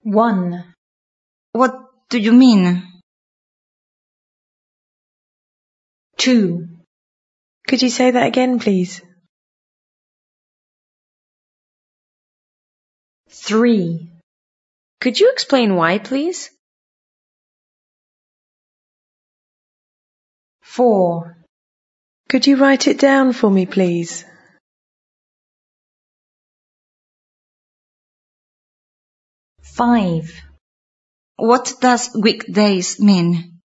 1. What do you mean? 2. Could you say that again, please? 3. Could you explain why, please? 4. Could you write it down for me, please? 5. What does weekdays mean?